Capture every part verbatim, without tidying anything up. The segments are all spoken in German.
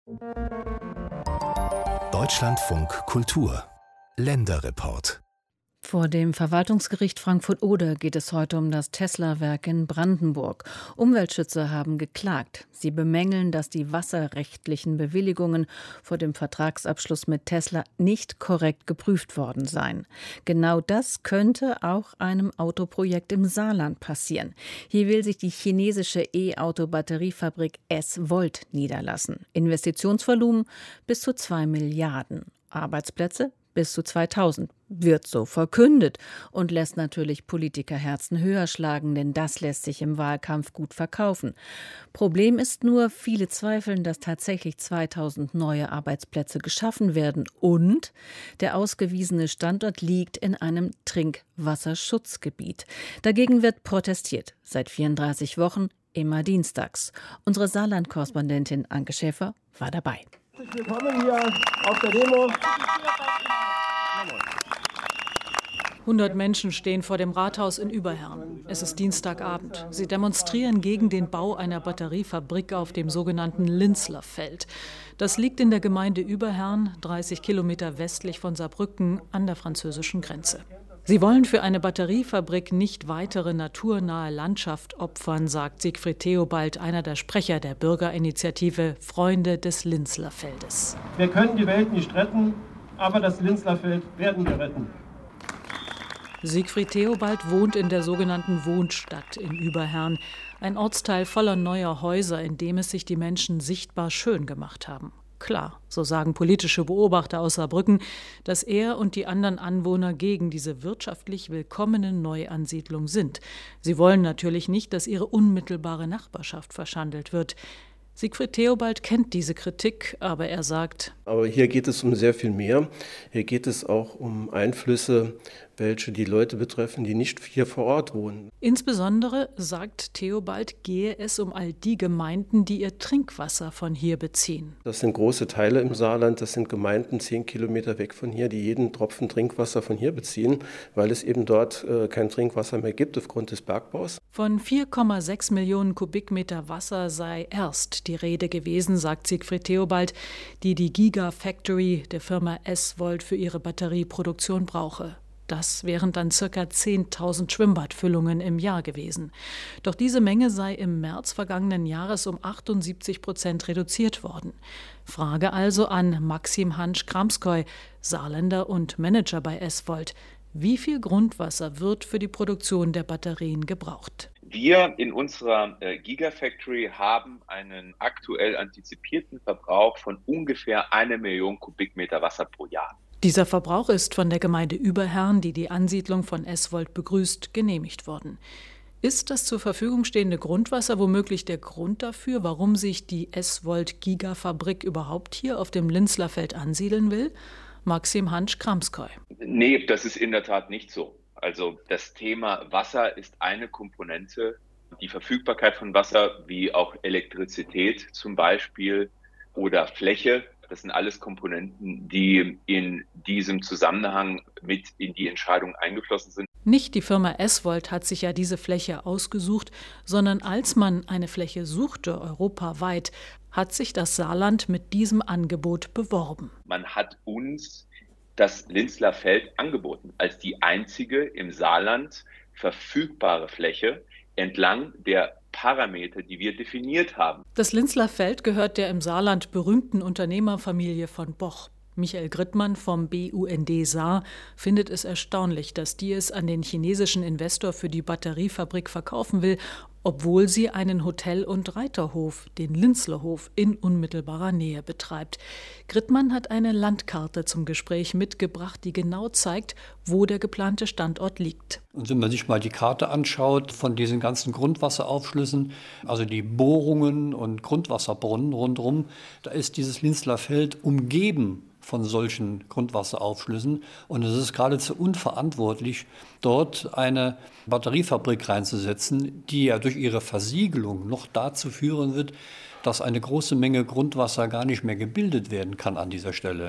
Deutschlandfunk Kultur Länderreport. Vor dem Verwaltungsgericht Frankfurt-Oder geht es heute um das Tesla-Werk in Brandenburg. Umweltschützer haben geklagt. Sie bemängeln, dass die wasserrechtlichen Bewilligungen vor dem Vertragsabschluss mit Tesla nicht korrekt geprüft worden seien. Genau das könnte auch einem Autoprojekt im Saarland passieren. Hier will sich die chinesische E-Auto-Batteriefabrik S-Volt niederlassen. Investitionsvolumen bis zu zwei Milliarden. Arbeitsplätze bis zu zweitausend, wird so verkündet und lässt natürlich Politikerherzen höher schlagen, denn das lässt sich im Wahlkampf gut verkaufen. Problem ist nur, viele zweifeln, dass tatsächlich zweitausend neue Arbeitsplätze geschaffen werden und der ausgewiesene Standort liegt in einem Trinkwasserschutzgebiet. Dagegen wird protestiert, seit vierunddreißig Wochen, immer dienstags. Unsere Saarland-Korrespondentin Anke Schäfer war dabei. Herzlich willkommen hier auf der Demo. hundert Menschen stehen vor dem Rathaus in Überherrn. Es ist Dienstagabend. Sie demonstrieren gegen den Bau einer Batteriefabrik auf dem sogenannten Linzlerfeld. Das liegt in der Gemeinde Überherrn, dreißig Kilometer westlich von Saarbrücken an der französischen Grenze. Sie wollen für eine Batteriefabrik nicht weitere naturnahe Landschaft opfern, sagt Siegfried Theobald, einer der Sprecher der Bürgerinitiative Freunde des Linzlerfeldes. Wir können die Welt nicht retten, aber das Linzlerfeld werden wir retten. Siegfried Theobald wohnt in der sogenannten Wohnstadt in Überherrn, ein Ortsteil voller neuer Häuser, in dem es sich die Menschen sichtbar schön gemacht haben. Klar, so sagen politische Beobachter aus Saarbrücken, dass er und die anderen Anwohner gegen diese wirtschaftlich willkommene Neuansiedlung sind. Sie wollen natürlich nicht, dass ihre unmittelbare Nachbarschaft verschandelt wird. Siegfried Theobald kennt diese Kritik, aber er sagt: Aber hier geht es um sehr viel mehr. Hier geht es auch um Einflüsse, welche die Leute betreffen, die nicht hier vor Ort wohnen. Insbesondere, sagt Theobald, gehe es um all die Gemeinden, die ihr Trinkwasser von hier beziehen. Das sind große Teile im Saarland, das sind Gemeinden zehn Kilometer weg von hier, die jeden Tropfen Trinkwasser von hier beziehen, weil es eben dort äh, kein Trinkwasser mehr gibt aufgrund des Bergbaus. Von vier Komma sechs Millionen Kubikmeter Wasser sei erst die Rede gewesen, sagt Siegfried Theobald, die die Gigafactory der Firma S-Volt für ihre Batterieproduktion brauche. Das wären dann ca. zehntausend Schwimmbadfüllungen im Jahr gewesen. Doch diese Menge sei im März vergangenen Jahres um achtundsiebzig Prozent reduziert worden. Frage also an Maxim Hansch-Kramskoy, Saarländer und Manager bei S-Volt. Wie viel Grundwasser wird für die Produktion der Batterien gebraucht? Wir in unserer äh, Gigafactory haben einen aktuell antizipierten Verbrauch von ungefähr einer Million Kubikmeter Wasser pro Jahr. Dieser Verbrauch ist von der Gemeinde Überherrn, die die Ansiedlung von S-Volt begrüßt, genehmigt worden. Ist das zur Verfügung stehende Grundwasser womöglich der Grund dafür, warum sich die S-Volt-Gigafabrik überhaupt hier auf dem Linzlerfeld ansiedeln will? Maxim Hansch-Kramskoy. Nee, das ist in der Tat nicht so. Also das Thema Wasser ist eine Komponente. Die Verfügbarkeit von Wasser, wie auch Elektrizität zum Beispiel oder Fläche, das sind alles Komponenten, die in diesem Zusammenhang mit in die Entscheidung eingeflossen sind. Nicht die Firma S-Volt hat sich ja diese Fläche ausgesucht, sondern als man eine Fläche suchte, europaweit, hat sich das Saarland mit diesem Angebot beworben. Man hat uns das Linzlerfeld angeboten als die einzige im Saarland verfügbare Fläche entlang der Parameter, die wir definiert haben. Das Linzlerfeld gehört der im Saarland berühmten Unternehmerfamilie von Boch. Michael Grittmann vom B U N D Saar findet es erstaunlich, dass die es an den chinesischen Investor für die Batteriefabrik verkaufen will, obwohl sie einen Hotel- und Reiterhof, den Linzlerhof, in unmittelbarer Nähe betreibt. Grittmann hat eine Landkarte zum Gespräch mitgebracht, die genau zeigt, wo der geplante Standort liegt. Und wenn man sich mal die Karte anschaut von diesen ganzen Grundwasseraufschlüssen, also die Bohrungen und Grundwasserbrunnen rundherum, da ist dieses Linzlerfeld umgeben von solchen Grundwasseraufschlüssen. Und es ist geradezu unverantwortlich, dort eine Batteriefabrik reinzusetzen, die ja durch ihre Versiegelung noch dazu führen wird, dass eine große Menge Grundwasser gar nicht mehr gebildet werden kann an dieser Stelle.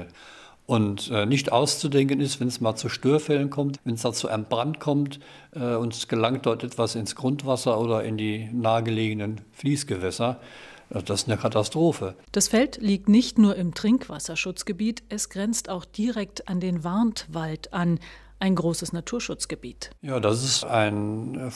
Und äh, nicht auszudenken ist, wenn es mal zu Störfällen kommt, wenn es da zu einem Brand kommt äh, und es gelangt dort etwas ins Grundwasser oder in die nahegelegenen Fließgewässer, Das ist eine Katastrophe. Das Feld liegt nicht nur im Trinkwasserschutzgebiet, es grenzt auch direkt an den Warntwald an, ein großes Naturschutzgebiet. Ja, das ist ein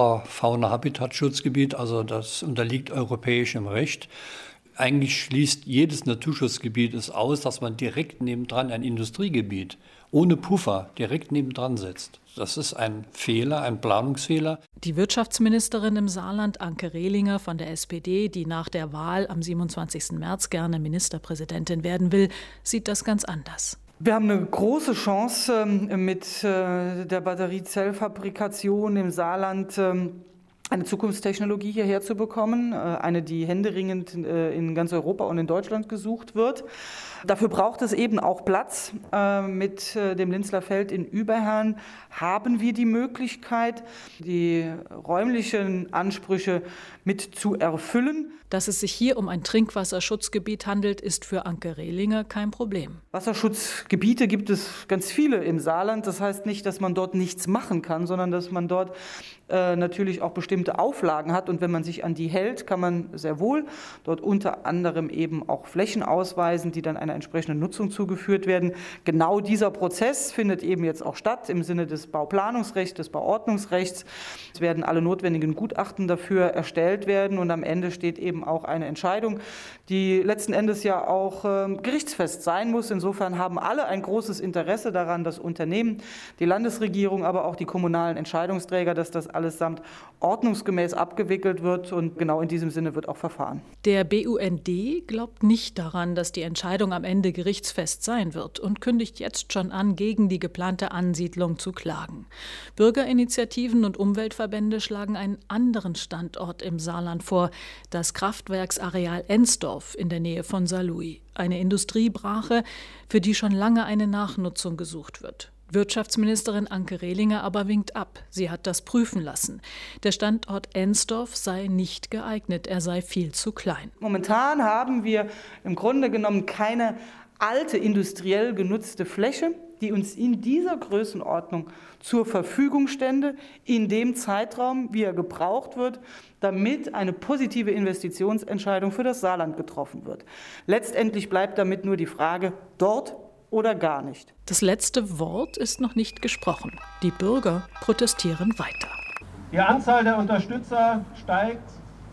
Flora-Fauna-Habitat-Schutzgebiet, also das unterliegt europäischem Recht. Eigentlich schließt jedes Naturschutzgebiet es aus, dass man direkt nebendran ein Industriegebiet ohne Puffer direkt nebendran setzt. Das ist ein Fehler, ein Planungsfehler. Die Wirtschaftsministerin im Saarland, Anke Rehlinger von der S P D, die nach der Wahl am siebenundzwanzigsten März gerne Ministerpräsidentin werden will, sieht das ganz anders. Wir haben eine große Chance mit der Batteriezellfabrikation im Saarland, eine Zukunftstechnologie hierher zu bekommen, eine, die händeringend in ganz Europa und in Deutschland gesucht wird. Dafür braucht es eben auch Platz. Mit dem Linzler Feld in Überherrn haben wir die Möglichkeit, die räumlichen Ansprüche mit zu erfüllen. Dass es sich hier um ein Trinkwasserschutzgebiet handelt, ist für Anke Rehlinger kein Problem. Wasserschutzgebiete gibt es ganz viele im Saarland. Das heißt nicht, dass man dort nichts machen kann, sondern dass man dort äh, natürlich auch bestimmte Auflagen hat. Und wenn man sich an die hält, kann man sehr wohl dort unter anderem eben auch Flächen ausweisen, die dann einer entsprechenden Nutzung zugeführt werden. Genau dieser Prozess findet eben jetzt auch statt im Sinne des Bauplanungsrechts, des Bauordnungsrechts. Es werden alle notwendigen Gutachten dafür erstellt werden und am Ende steht eben auch eine Entscheidung, die letzten Endes ja auch äh, gerichtsfest sein muss. Insofern haben alle ein großes Interesse daran, das Unternehmen, die Landesregierung, aber auch die kommunalen Entscheidungsträger, dass das allesamt ordnungsgemäß abgewickelt wird und genau in diesem Sinne wird auch verfahren. Der B U N D glaubt nicht daran, dass die Entscheidung am Ende gerichtsfest sein wird und kündigt jetzt schon an, gegen die geplante Ansiedlung zu klagen. Bürgerinitiativen und Umweltverbände schlagen einen anderen Standort im Saarland vor, das Kraftwerksareal Ensdorf in der Nähe von Saarlouis. Eine Industriebrache, für die schon lange eine Nachnutzung gesucht wird. Wirtschaftsministerin Anke Rehlinger aber winkt ab. Sie hat das prüfen lassen. Der Standort Ensdorf sei nicht geeignet, er sei viel zu klein. Momentan haben wir im Grunde genommen keine alte industriell genutzte Fläche, die uns in dieser Größenordnung zur Verfügung stände, in dem Zeitraum, wie er gebraucht wird, damit eine positive Investitionsentscheidung für das Saarland getroffen wird. Letztendlich bleibt damit nur die Frage, dort oder gar nicht. Das letzte Wort ist noch nicht gesprochen. Die Bürger protestieren weiter. Die Anzahl der Unterstützer steigt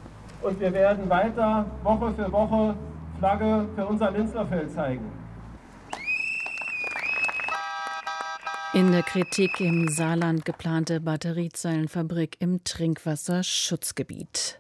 und wir werden weiter Woche für Woche Flagge für unser Linzler Feld zeigen. In der Kritik im Saarland geplante Batteriezellenfabrik im Trinkwasserschutzgebiet.